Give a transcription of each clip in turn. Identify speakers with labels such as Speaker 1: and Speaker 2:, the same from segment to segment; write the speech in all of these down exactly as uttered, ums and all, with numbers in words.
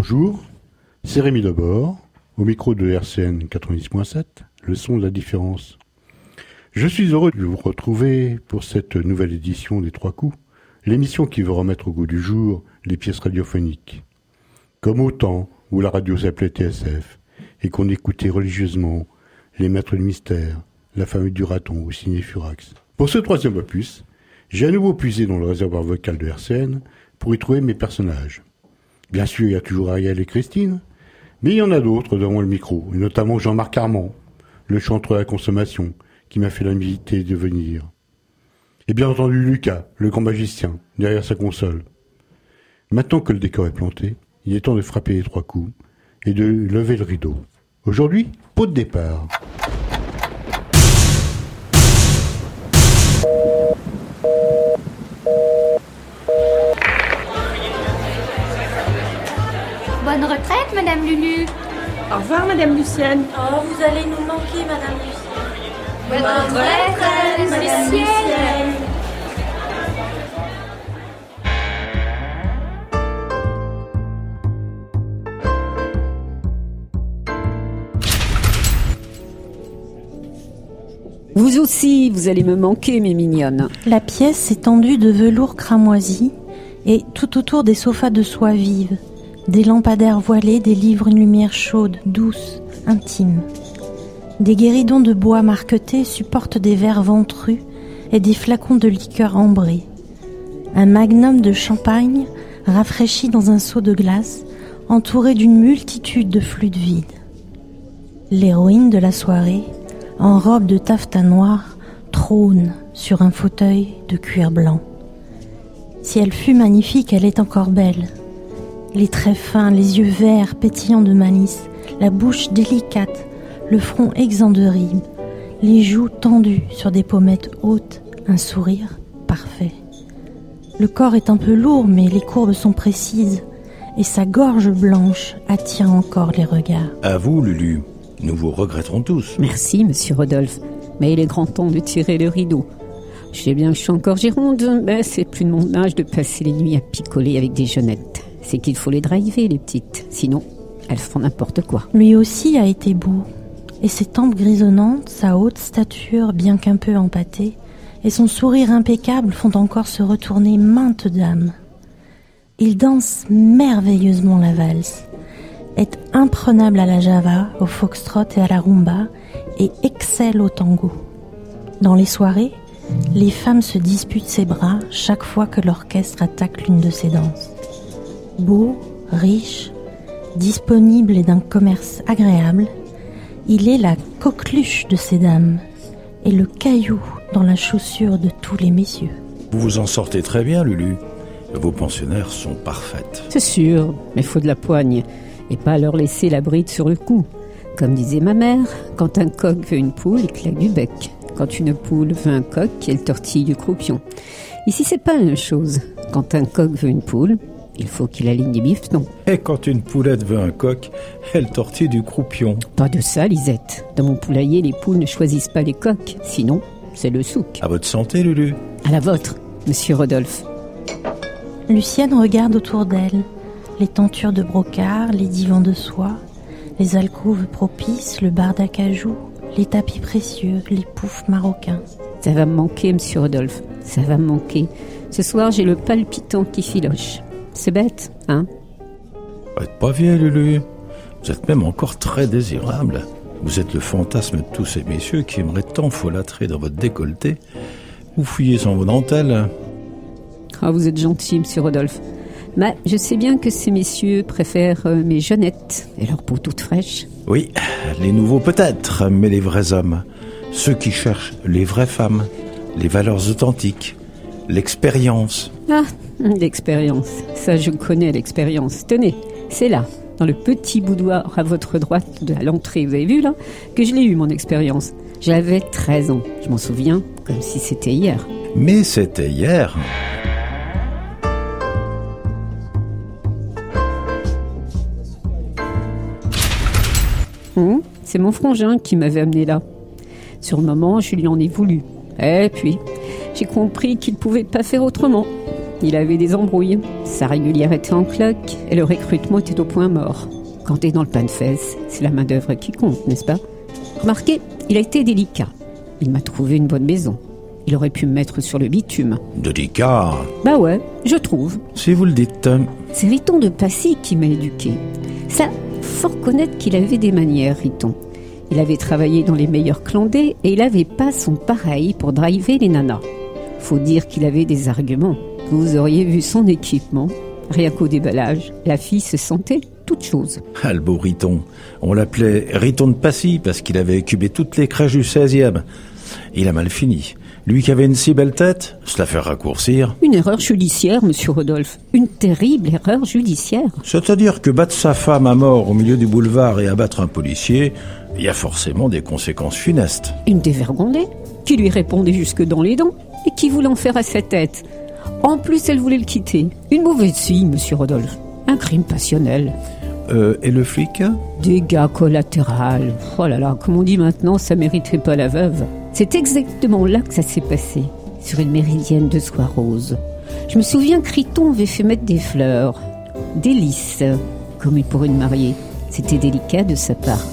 Speaker 1: Bonjour, c'est Rémi Debord, au micro de R C N quatre-vingt-dix point sept, le son de la différence. Je suis heureux de vous retrouver pour cette nouvelle édition des Trois Coups, l'émission qui veut remettre au goût du jour les pièces radiophoniques. Comme au temps où la radio s'appelait T S F et qu'on écoutait religieusement Les Maîtres du Mystère, La Famille du Raton ou Ciné Furax. Pour ce troisième opus, j'ai à nouveau puisé dans le réservoir vocal de R C N pour y trouver mes personnages. Bien sûr, il y a toujours Ariel et Christine, mais il y en a d'autres devant le micro, et notamment Jean-Marc Armand, le chanteur à la consommation, qui m'a fait l'inviter de venir. Et bien entendu Lucas, le grand magicien, derrière sa console. Maintenant que le décor est planté, il est temps de frapper les trois coups et de lever le rideau. Aujourd'hui, pot de départ.
Speaker 2: Bonne retraite, Madame Lulu.
Speaker 3: Au revoir, Madame Lucienne.
Speaker 4: Oh, vous allez nous manquer, Madame Lucienne.
Speaker 2: Bonne, Bonne retraite, retraite, Madame Lucienne.
Speaker 5: Vous aussi, vous allez me manquer, mes mignonnes.
Speaker 6: La pièce est tendue de velours cramoisi et tout autour des sofas de soie vive. Des lampadaires voilés délivrent une lumière chaude, douce, intime. Des guéridons de bois marquetés supportent des verres ventrus et des flacons de liqueur ambrée. Un magnum de champagne rafraîchi dans un seau de glace, entouré d'une multitude de flûtes vides. L'héroïne de la soirée, en robe de taffetas noir, trône sur un fauteuil de cuir blanc. Si elle fut magnifique, elle est encore belle. Les traits fins, les yeux verts pétillants de malice, la bouche délicate, le front exempt de rides, les joues tendues sur des pommettes hautes, un sourire parfait. Le corps est un peu lourd, mais les courbes sont précises, et sa gorge blanche attire encore les regards.
Speaker 7: À vous, Lulu. Nous vous regretterons tous.
Speaker 5: Merci, monsieur Rodolphe. Mais il est grand temps de tirer le rideau. Je sais bien que je suis encore gironde, mais c'est plus de mon âge de passer les nuits à picoler avec des jeunettes. C'est qu'il faut les driver, les petites. Sinon, elles font n'importe quoi.
Speaker 6: Lui aussi a été beau. Et ses tempes grisonnantes, sa haute stature bien qu'un peu empâtée, et son sourire impeccable font encore se retourner maintes dames. Il danse merveilleusement la valse, est imprenable à la java, au foxtrot et à la rumba, et excelle au tango. Dans les soirées, les femmes se disputent ses bras chaque fois que l'orchestre attaque l'une de ses danses. Beau, riche, disponible et d'un commerce agréable, il est la coqueluche de ces dames et le caillou dans la chaussure de tous les messieurs.
Speaker 7: Vous vous en sortez très bien, Lulu. Vos pensionnaires sont parfaites.
Speaker 5: C'est sûr, mais faut de la poigne et pas leur laisser la bride sur le cou. Comme disait ma mère, quand un coq veut une poule, il claque du bec. Quand une poule veut un coq, elle tortille du croupion. Ici, c'est pas la même chose. Quand un coq veut une poule, il faut qu'il aligne des bifetons.
Speaker 7: Et quand une poulette veut un coq, elle tortille du croupion.
Speaker 5: Pas de ça, Lisette. Dans mon poulailler, les poules ne choisissent pas les coqs. Sinon, c'est le souk.
Speaker 7: À votre santé, Lulu.
Speaker 5: À la vôtre, monsieur Rodolphe.
Speaker 6: Lucienne regarde autour d'elle. Les tentures de brocart, les divans de soie, les alcôves propices, le bar d'acajou, les tapis précieux, les poufs marocains.
Speaker 5: Ça va me manquer, monsieur Rodolphe. Ça va me manquer. Ce soir, j'ai le palpitant qui filoche. C'est bête, hein?
Speaker 7: Vous n'êtes pas vieille, Lulu. Vous êtes même encore très désirable. Vous êtes le fantasme de tous ces messieurs qui aimeraient tant folâtrer dans votre décolleté. Vous fouillez sans vos dentelles.
Speaker 5: Ah, vous êtes gentil, monsieur Rodolphe. Mais je sais bien que ces messieurs préfèrent euh, mes jeunettes et leur peau toute fraîche.
Speaker 7: Oui, les nouveaux peut-être, mais les vrais hommes. Ceux qui cherchent les vraies femmes, les valeurs authentiques, l'expérience.
Speaker 5: Ah, l'expérience. Ça, je connais l'expérience. Tenez, c'est là, dans le petit boudoir à votre droite de l'entrée, vous avez vu là, que je l'ai eu mon expérience. J'avais treize ans, je m'en souviens comme si c'était hier.
Speaker 7: Mais c'était hier.
Speaker 5: Hum, c'est mon frangin qui m'avait amené là. Sur le moment, je lui en ai voulu. Et puis, j'ai compris qu'il ne pouvait pas faire autrement. il avait des embrouilles. Sa régulière était en cloque et le recrutement était au point mort. Quand t'es dans le pain de fesses, c'est la main d'œuvre qui compte, n'est-ce pas? Remarquez, il a été délicat. Il m'a trouvé une bonne maison. Il aurait pu me mettre sur le bitume.
Speaker 7: Délicat.
Speaker 5: Bah ouais, je trouve.
Speaker 7: Si vous le dites.
Speaker 5: C'est Riton de Passy qui m'a éduqué. Ça, faut reconnaître qu'il avait des manières, Riton. Il avait travaillé dans les meilleurs clandés et il avait pas son pareil pour driver les nanas. Faut dire qu'il avait des arguments. Vous auriez vu son équipement. Rien qu'au déballage, la fille se sentait toute chose.
Speaker 7: Ah, le beau Riton. On l'appelait Riton de Passy parce qu'il avait incubé toutes les crèches du seizième. Il a mal fini. Lui qui avait une si belle tête, se la fait raccourcir.
Speaker 5: Une erreur judiciaire, monsieur Rodolphe. Une terrible erreur judiciaire.
Speaker 7: C'est-à-dire que battre sa femme à mort au milieu du boulevard et abattre un policier, il y a forcément des conséquences funestes.
Speaker 5: Une dévergondée qui lui répondait jusque dans les dents et qui voulait en faire à sa tête. En plus, elle voulait le quitter. Une mauvaise fille, monsieur Rodolphe. Un crime passionnel.
Speaker 7: Euh, et le flic?
Speaker 5: Dégâts collatéraux. Oh là là, comme on dit maintenant, ça mériterait pas la veuve. C'est exactement là que ça s'est passé, sur une méridienne de soie rose. Je me souviens que Riton avait fait mettre des fleurs, des lys, comme pour une mariée. C'était délicat de sa part.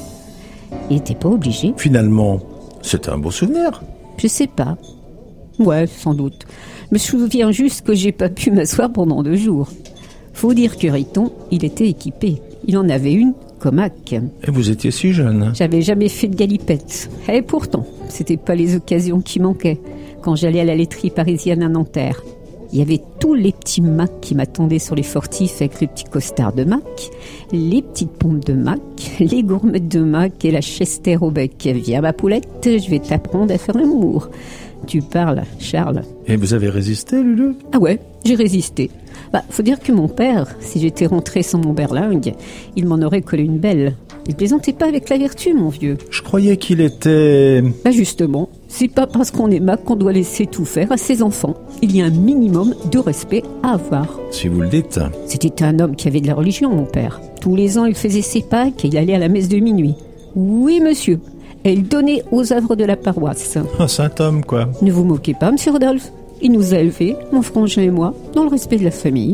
Speaker 5: Il n'était pas obligé.
Speaker 7: Finalement, c'est un beau souvenir.
Speaker 5: Je sais pas. Ouais, sans doute. Je me souviens juste que j'ai pas pu m'asseoir pendant deux jours. Faut dire que Riton, il était équipé. Il en avait une comaque.
Speaker 7: Et vous étiez si jeune.
Speaker 5: J'avais jamais fait de galipette. Et pourtant, c'était pas les occasions qui manquaient. Quand j'allais à la laiterie parisienne à Nanterre, il y avait tous les petits macs qui m'attendaient sur les fortifs avec les petits costards de mac, les petites pompes de mac, les gourmettes de mac et la chester au bec. Viens ma poulette, je vais t'apprendre à faire l'amour. Tu parles, Charles.
Speaker 7: Et vous avez résisté, Lulu?
Speaker 5: Ah ouais, j'ai résisté. Bah, faut dire que mon père, si j'étais rentré sans mon berlingue, il m'en aurait collé une belle. Il plaisantait pas avec la vertu, mon vieux.
Speaker 7: Je croyais qu'il était...
Speaker 5: Bah justement, c'est pas parce qu'on est mac qu'on doit laisser tout faire à ses enfants. Il y a un minimum de respect à avoir.
Speaker 7: Si vous le dites.
Speaker 5: C'était un homme qui avait de la religion, mon père. Tous les ans, il faisait ses Pâques et il allait à la messe de minuit. Oui, monsieur. Et il donnait aux œuvres de la paroisse.
Speaker 7: Un saint homme, quoi.
Speaker 5: Ne vous moquez pas, monsieur Rodolphe. Il nous a élevés, mon frangin et moi, dans le respect de la famille.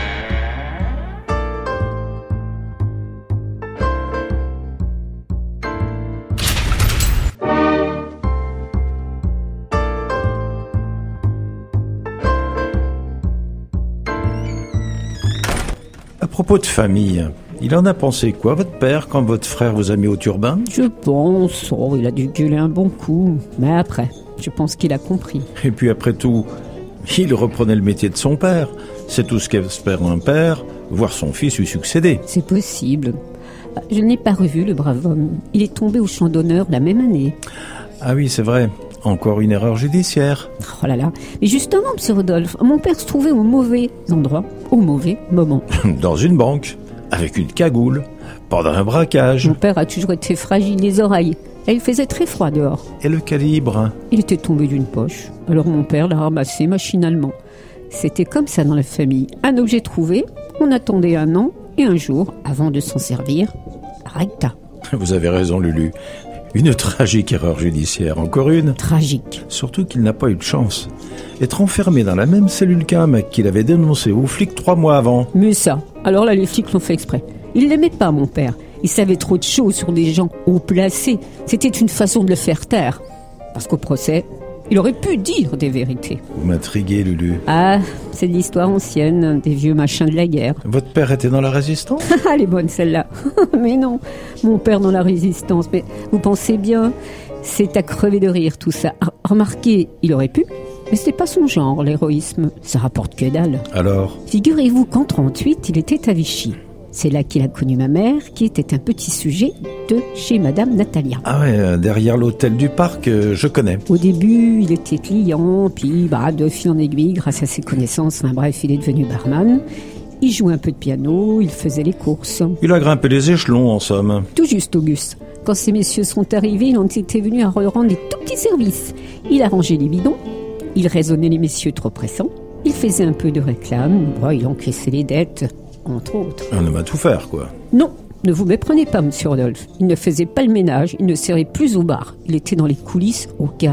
Speaker 7: À propos de famille, il en a pensé quoi, votre père, quand votre frère vous a mis au turbin?
Speaker 5: Je pense, oh, il a dû gueuler un bon coup. Mais après, je pense qu'il a compris.
Speaker 7: Et puis après tout, il reprenait le métier de son père. C'est tout ce qu'espère un père, voir son fils lui succéder.
Speaker 5: C'est possible. Je ne l'ai pas revu, le brave homme. Il est tombé au champ d'honneur la même année.
Speaker 7: Ah oui, c'est vrai. Encore une erreur judiciaire.
Speaker 5: Oh là là. Mais justement, monsieur Rodolphe, mon père se trouvait au mauvais endroit, au mauvais moment.
Speaker 7: Dans une banque, avec une cagoule, pendant un braquage.
Speaker 5: Mon père a toujours été fragile des oreilles. Et il faisait très froid dehors.
Speaker 7: Et le calibre?
Speaker 5: Il était tombé d'une poche. Alors mon père l'a ramassé machinalement. C'était comme ça dans la famille. Un objet trouvé, on attendait un an, et un jour, avant de s'en servir, recta.
Speaker 7: Vous avez raison, Lulu. Une tragique erreur judiciaire, encore une.
Speaker 5: Tragique.
Speaker 7: Surtout qu'il n'a pas eu de chance. Être enfermé dans la même cellule qu'un mec qu'il avait dénoncé aux flics trois mois avant.
Speaker 5: Mais ça, alors là, les flics l'ont fait exprès. Il l'aimait pas, mon père. Il savait trop de choses sur des gens haut placés. C'était une façon de le faire taire. Parce qu'au procès, il aurait pu dire des vérités.
Speaker 7: Vous m'intriguez, Lulu.
Speaker 5: Ah, c'est de l'histoire ancienne, des vieux machins de la guerre.
Speaker 7: Votre père était dans la résistance?
Speaker 5: Ah, elle est bonne celle-là. Mais non, mon père dans la résistance. Mais vous pensez bien, c'est à crever de rire tout ça. Remarquez, il aurait pu, mais c'était pas son genre, l'héroïsme. Ça rapporte que dalle.
Speaker 7: Alors?
Speaker 5: Figurez-vous qu'en trente-huit, il était à Vichy. C'est là qu'il a connu ma mère, qui était un petit sujet de chez Madame Natalia.
Speaker 7: Ah ouais, euh, derrière l'hôtel du parc, euh, je connais.
Speaker 5: Au début, il était client, puis bah, de fil en aiguille, grâce à ses connaissances, enfin bref, il est devenu barman. Il jouait un peu de piano, il faisait les courses.
Speaker 7: Il a grimpé les échelons, en somme.
Speaker 5: Tout juste, Auguste. Quand ces messieurs sont arrivés, il en était venu à leur rendre des tout petits services. Il arrangeait les bidons, il raisonnait les messieurs trop pressants, il faisait un peu de réclame, bah, il encaissait les dettes, entre autres.
Speaker 7: Un homme à tout faire, quoi.
Speaker 5: Non, ne vous méprenez pas, monsieur Rodolphe. Il ne faisait pas le ménage, il ne serrait plus au bar. Il était dans les coulisses au quart.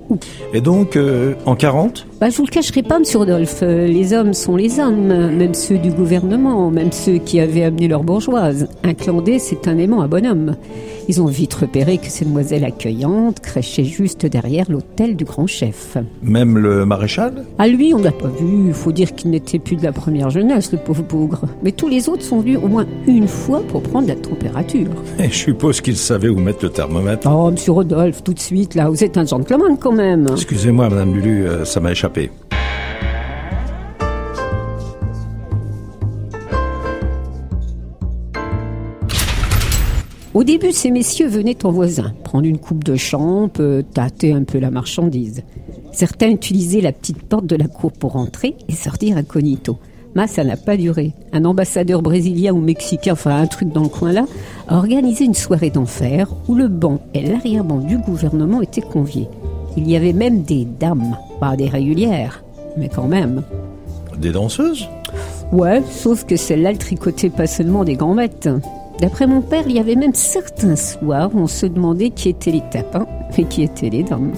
Speaker 5: où.
Speaker 7: Et donc, euh, en quarante ?
Speaker 5: Bah, je vous le cacherai pas, monsieur Rodolphe, euh, les hommes sont les hommes, même ceux du gouvernement, même ceux qui avaient amené leur bourgeoise. Un clandé, c'est un aimant à bonhomme. Ils ont vite repéré que ces demoiselles accueillantes crèchaient juste derrière l'hôtel du grand chef.
Speaker 7: Même le maréchal ?
Speaker 5: À lui, on l'a pas vu. Il faut dire qu'il n'était plus de la première jeunesse, le pauvre bougre. Mais tous les autres sont venus au moins une fois pour prendre la température.
Speaker 7: Et je suppose qu'il savait où mettre le thermomètre.
Speaker 5: Oh, monsieur Rodolphe, tout de suite, là, vous êtes un gentleman quand même.
Speaker 7: Excusez-moi, madame Lulu, euh, ça m'a échappé.
Speaker 5: Au début, ces messieurs venaient en voisin, prendre une coupe de champ, euh, tâter un peu la marchandise. Certains utilisaient la petite porte de la cour pour entrer et sortir incognito. Mais ça n'a pas duré. Un ambassadeur brésilien ou mexicain, enfin un truc dans le coin là, a organisé une soirée d'enfer où le banc et l'arrière-banc du gouvernement étaient conviés. Il y avait même des dames, pas des régulières, mais quand même.
Speaker 7: Des danseuses ?
Speaker 5: Ouais, sauf que celles-là, elles tricotaient pas seulement des gambettes. D'après mon père, il y avait même certains soirs où on se demandait qui étaient les tapins et qui étaient les dames.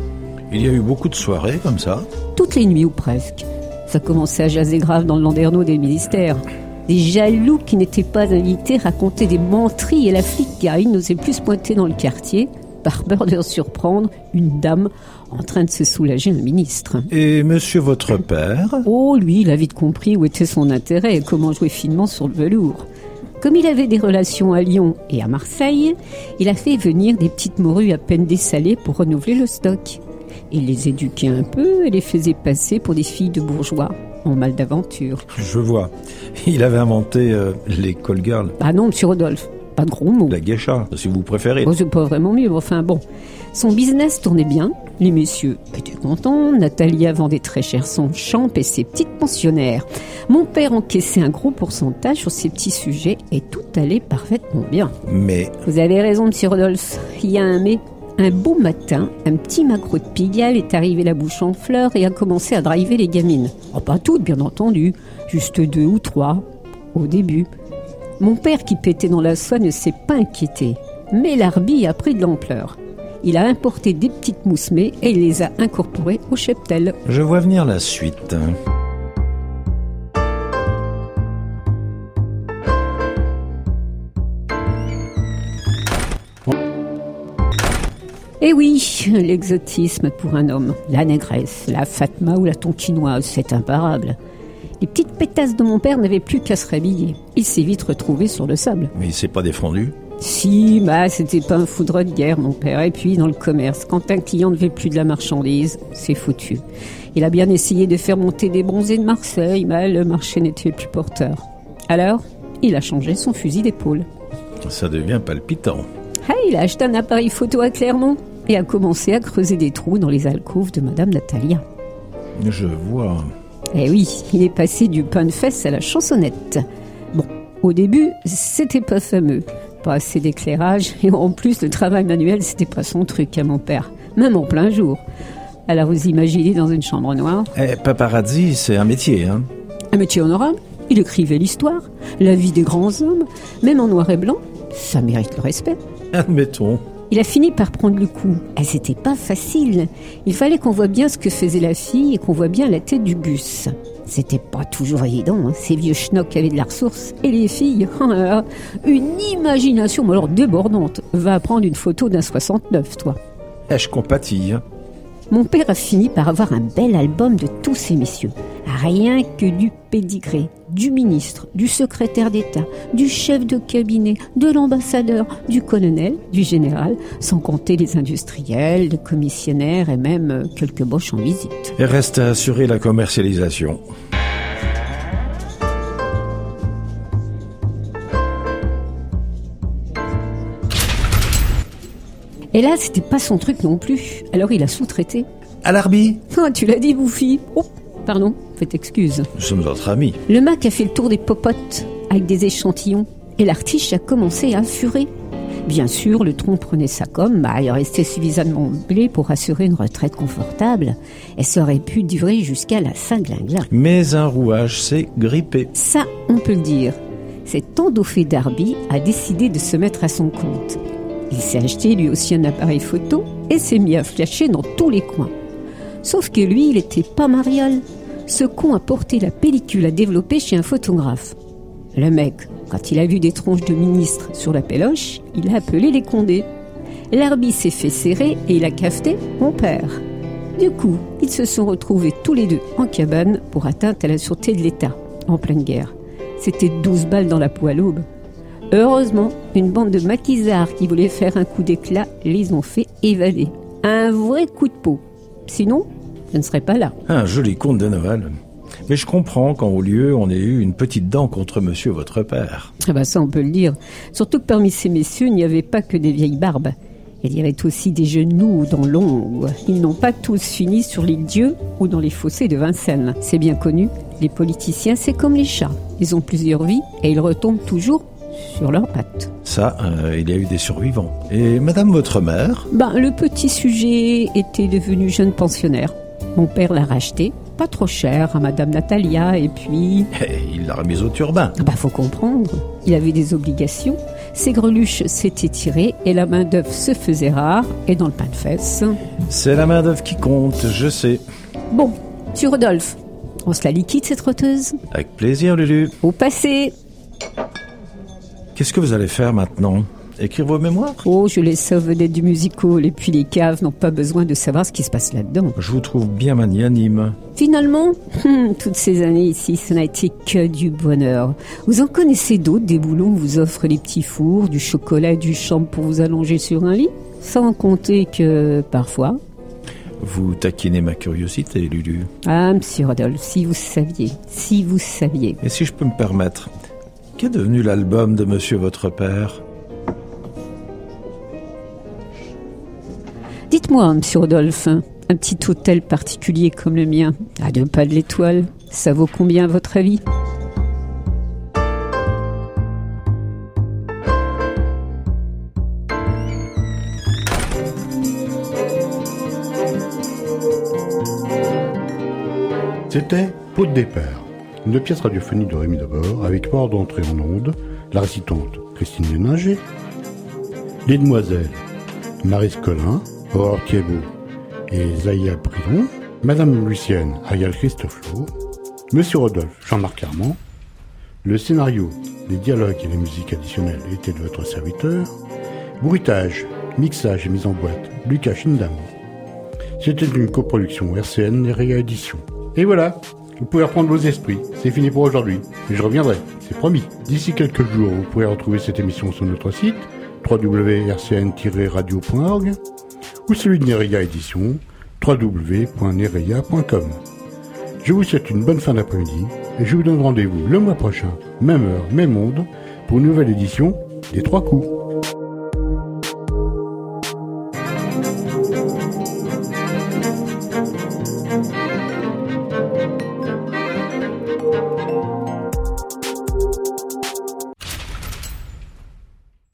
Speaker 7: Il y a eu beaucoup de soirées comme ça ?
Speaker 5: Toutes les nuits ou presque. Ça commençait à jaser grave dans le landerneau des ministères. Des jaloux qui n'étaient pas invités racontaient des menteries et la flicaille n'osait plus se pointer dans le quartier par peur de surprendre une dame en train de se soulager un ministre.
Speaker 7: Et monsieur votre père ?
Speaker 5: Oh, lui, il a vite compris où était son intérêt et comment jouer finement sur le velours. Comme il avait des relations à Lyon et à Marseille, il a fait venir des petites morues à peine dessalées pour renouveler le stock. Il les éduquait un peu et les faisait passer pour des filles de bourgeois, en mal d'aventure.
Speaker 7: Je vois. Il avait inventé euh, les call girls.
Speaker 5: Ah non, monsieur Rodolphe, pas de gros mots.
Speaker 7: La geisha, si vous préférez.
Speaker 5: Oh, c'est pas vraiment mieux, enfin bon. Son business tournait bien, les messieurs étaient contents, Natalia vendait très cher son champ et ses petites pensionnaires. Mon père encaissait un gros pourcentage sur ces petits sujets et tout allait parfaitement bien.
Speaker 7: Mais...
Speaker 5: Vous avez raison, monsieur Rodolphe, il y a un mais. Un beau matin, un petit macro de Pigalle est arrivé la bouche en fleurs et a commencé à driver les gamines. Oh, pas toutes, bien entendu, juste deux ou trois, au début. Mon père, qui pétait dans la soie, ne s'est pas inquiété. Mais l'Arby a pris de l'ampleur. Il a importé des petites moussemées et il les a incorporées au cheptel.
Speaker 7: Je vois venir la suite.
Speaker 5: Eh oui, l'exotisme pour un homme. La négresse, la Fatma ou la tonkinoise, c'est imparable. Les petites pétasses de mon père n'avaient plus qu'à se rhabiller. Il s'est vite retrouvé sur le sable.
Speaker 7: Mais il s'est pas défendu ?
Speaker 5: Si, bah c'était pas un foudre de guerre, mon père. Et puis, dans le commerce, quand un client ne veut plus de la marchandise, c'est foutu. Il a bien essayé de faire monter des bronzés de Marseille, mais le marché n'était plus porteur. Alors, il a changé son fusil d'épaule.
Speaker 7: Ça devient palpitant.
Speaker 5: Ah, il a acheté un appareil photo à Clermont et a commencé à creuser des trous dans les alcôves de Madame Natalia.
Speaker 7: Je vois.
Speaker 5: Eh oui, il est passé du pain de fesse à la chansonnette. Bon, au début, c'était pas fameux. Pas assez d'éclairage, et en plus, le travail manuel, c'était pas son truc à mon père, même en plein jour. Alors vous imaginez dans une chambre noire.
Speaker 7: Eh, paparazzi, c'est un métier, hein ?
Speaker 5: Un métier honorable. Il écrivait l'histoire, la vie des grands hommes, même en noir et blanc. Ça mérite le respect.
Speaker 7: Admettons.
Speaker 5: Il a fini par prendre le coup. Et c'était pas facile. Il fallait qu'on voit bien ce que faisait la fille et qu'on voit bien la tête du bus. C'était pas toujours évident, hein. Ces vieux schnocks avaient de la ressource. Et les filles, oh là là, une imagination, mais alors débordante. Va prendre une photo d'un soixante-neuf, toi.
Speaker 7: Eh, je compatis, hein.
Speaker 5: Mon père a fini par avoir un bel album de tous ces messieurs. Rien que du pédigré, du ministre, du secrétaire d'État, du chef de cabinet, de l'ambassadeur, du colonel, du général, sans compter les industriels, les commissionnaires et même quelques boches en visite.
Speaker 7: Et reste à assurer la commercialisation.
Speaker 5: Et là, c'était pas son truc non plus. Alors il a sous-traité.
Speaker 7: À l'Arby ?
Speaker 5: Ah, tu l'as dit, bouffi. Oh, pardon, faites excuse.
Speaker 7: Nous sommes entre amis.
Speaker 5: Le Mac a fait le tour des popotes avec des échantillons. Et l'artiche a commencé à furer. Bien sûr, le tronc prenait sa com, bah, il restait suffisamment blé pour assurer une retraite confortable. Et ça aurait pu durer jusqu'à la Saint-Glingla.
Speaker 7: Mais un rouage s'est grippé.
Speaker 5: Ça, on peut le dire. Cet endoffé d'Arby a décidé de se mettre à son compte. Il s'est acheté lui aussi un appareil photo et s'est mis à flasher dans tous les coins. Sauf que lui, il était pas mariole. Ce con a porté la pellicule à développer chez un photographe. Le mec, quand il a vu des tronches de ministres sur la péloche, il a appelé les Condés. L'arbitre s'est fait serrer et il a cafeté mon père. Du coup, ils se sont retrouvés tous les deux en cabane pour atteinte à la sûreté de l'État, en pleine guerre. C'était douze balles dans la peau à l'aube. Heureusement, une bande de maquisards qui voulaient faire un coup d'éclat les ont fait évader. Un vrai coup de peau. Sinon, je ne serais pas là.
Speaker 7: Un joli conte de Noël. Mais je comprends qu'en haut lieu, on ait eu une petite dent contre monsieur votre père.
Speaker 5: Ah bah ça, on peut le dire. Surtout que parmi ces messieurs, il n'y avait pas que des vieilles barbes. Il y avait aussi des genoux dans l'ombre. Ils n'ont pas tous fini sur les dieux ou dans les fossés de Vincennes. C'est bien connu, les politiciens, c'est comme les chats. Ils ont plusieurs vies et ils retombent toujours sur leurs pattes.
Speaker 7: Ça, euh, il y a eu des survivants. Et madame votre mère ?
Speaker 5: Ben, le petit sujet était devenu jeune pensionnaire. Mon père l'a racheté, pas trop cher, à madame Natalia, et puis...
Speaker 7: Et il l'a remise au turbin.
Speaker 5: Ah bah, faut comprendre. Il avait des obligations. Ses greluches s'étaient tirées et la main d'œuvre se faisait rare. Et dans le pain de fesses...
Speaker 7: C'est la main d'œuvre qui compte, je sais.
Speaker 5: Bon, tu Rodolphe, on se la liquide cette roteuse ?
Speaker 7: Avec plaisir, Lulu.
Speaker 5: Au passé.
Speaker 7: Qu'est-ce que vous allez faire maintenant ? Écrire vos mémoires ?
Speaker 5: Oh, je laisse ça aux vedettes du musical, et puis les caves n'ont pas besoin de savoir ce qui se passe là-dedans.
Speaker 7: Je vous trouve bien magnanime.
Speaker 5: Finalement, hum, toutes ces années ici, ça n'a été que du bonheur. Vous en connaissez d'autres, des boulons où vous offrent les petits fours, du chocolat et du champ pour vous allonger sur un lit ? Sans compter que, parfois...
Speaker 7: Vous taquinez ma curiosité, Lulu.
Speaker 5: Ah, monsieur Rodolphe, si vous saviez, si vous saviez...
Speaker 7: Et si je peux me permettre, qu'est devenu l'album de monsieur votre père ?
Speaker 5: Dites-moi, monsieur Rodolphe, un petit hôtel particulier comme le mien, à deux pas de l'étoile, ça vaut combien à votre avis ?
Speaker 1: C'était Pot de départ, une pièce radiophonique de Rémi Debord, avec port d'entrée en onde, la récitante Christine Léninger, les demoiselles Maryse Collin, Aurore Thiebaud et Zaya Bridon, Madame Lucienne, Ariel Christoflo, Monsieur Rodolphe, Jean-Marc Armand, le scénario, les dialogues et les musiques additionnelles étaient de votre serviteur, bruitage, mixage et mise en boîte, Lucas Chindamo. C'était une coproduction R C N et Réa Édition. Et voilà, vous pouvez reprendre vos esprits, c'est fini pour aujourd'hui. Mais je reviendrai, c'est promis. D'ici quelques jours, vous pourrez retrouver cette émission sur notre site w w w point r c n tiret radio point org ou celui de Nereia Édition, w w w point nereia point com. Je vous souhaite une bonne fin d'après-midi et je vous donne rendez-vous le mois prochain, même heure, même onde, pour une nouvelle édition des Trois Coups.